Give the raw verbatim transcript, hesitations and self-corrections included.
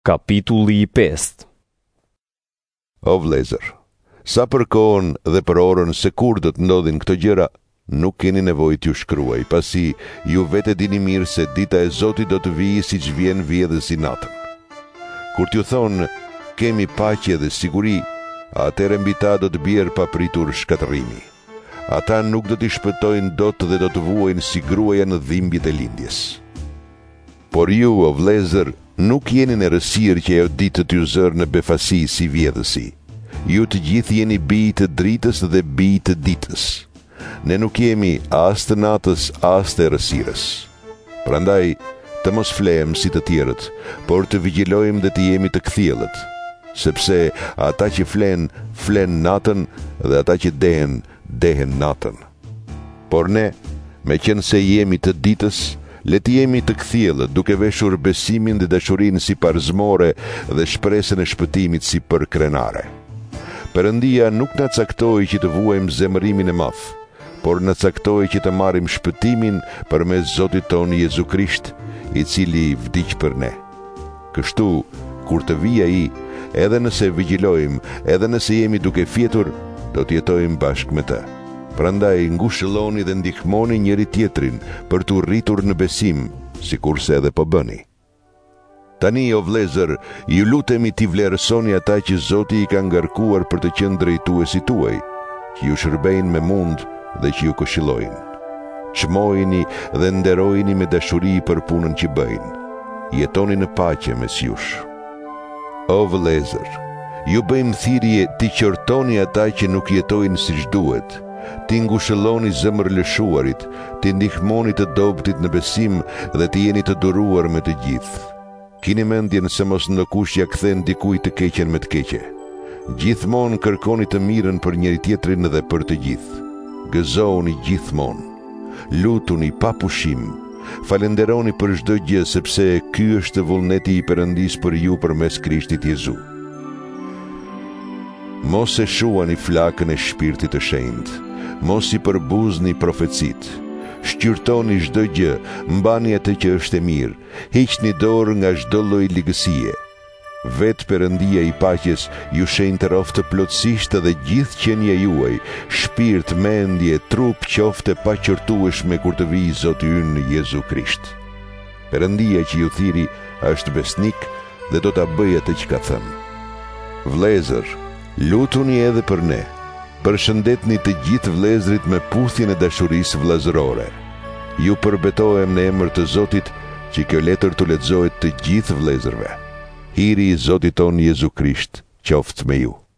Kapitulli pesë. O vlezër, sa për kohën dhe për orën se kur do të ndodhin këto gjëra, nuk keni nevojë t'ju shkruaj, pasi ju vetë dini mirë se dita e Zotit do të vijë siç vjen vjedhësi natën. Kur t'ju thonë kemi paqe dhe siguri, atëherë mbi ta do të bjerë papritur shkatërrimi. Ata nuk do t'i shpëtojnë dot dhe do të vuajnë si gruaja në dhimbjet e lindjes. Por ju, o vlezër, nuk jeni në rësirë që ajo ditë t'ju zërë në befasi si vjedhësi. Ju të gjithë jeni bij të dritës dhe bij të ditës. Ne nuk jemi as të natës, as të rësirës. Prandaj, të mos flem si të tjerët, por të vigjilojmë dhe të jemi të kthjellët, sepse ata që flen, flen natën dhe ata që dehen, dehen natën. Por ne, me qenë se jemi të ditës, le të jemi të kthjellët, duke veshur besimin dhe dashurinë si parzmore dhe shpresën e shpëtimit si për krenare. Perëndia nuk na caktoi që të vuajmë zemërimin e madh, por na caktoi që të marrim shpëtimin përmes Zotit tonë Jezu Krisht, i cili vdiq për ne. Kështu, kur të vijë ai, edhe nëse vigjilojmë, edhe nëse jemi duke fjetur, do të jetojmë bashkë me të. Prandaj ngushëlloni dhe ndihmoni njëri tjetrin për të rritur në besim, sikurse edhe po bëni. Tani, o vlezër, ju lutemi t'i vlerësoni ata që Zoti i ka ngarkuar për të qenë drejtuesit tuaj, që ju shërbejnë me mund dhe që ju këshillojnë. Çmojini dhe nderojini me dashuri për punën që bëjnë. Jetoni në paqe mes jush. O vlezër, ju bëjmë thirrje t'i qortoni ata që nuk jetojnë siç duhet, t'i ngushëlloni zemër lëshuarit, t'i ndihmoni të dobtit në besim dhe t'i jeni të duruar me të gjithë. Kini mendjen se mos ndokush ja kthen dikujt të keqen me të keqe. Gjithmonë kërkoni të mirën për njëri tjetrin dhe për të gjithë. Gëzoni gjithmonë. Lutuni pa pushim. Falenderoni për çdo gjë, sepse ky është vullneti i Perëndis për ju përmes Krishtit Jezu. Mos e shuani flakën e shpirtit të shenjtë, mos i përbuzni profecitë. Shqyrtoni çdo gjë, mbani atë që është e mirë, hiqni dorë nga çdo lloj ligësie. Vetë Perëndia i paqes ju shenjtëroftë plotësisht dhe gjithë qenia juaj, shpirt, mendje, trup qofte pa qortueshme kur të vijë Zoti ynë Jezu Krisht. Perëndia që ju thiri është besnik dhe do ta bëjë atë që ka thënë. Vlezër, lutuni edhe për ne. Përshëndetni të gjithë vlezrit me puthjen e dashurisë vëllazërore. Ju përbetohem në emër të Zotit që kjo letër të lexohet të gjithë vlezërve. Hiri i Zotit tonë Jezu Krisht qoftë me ju.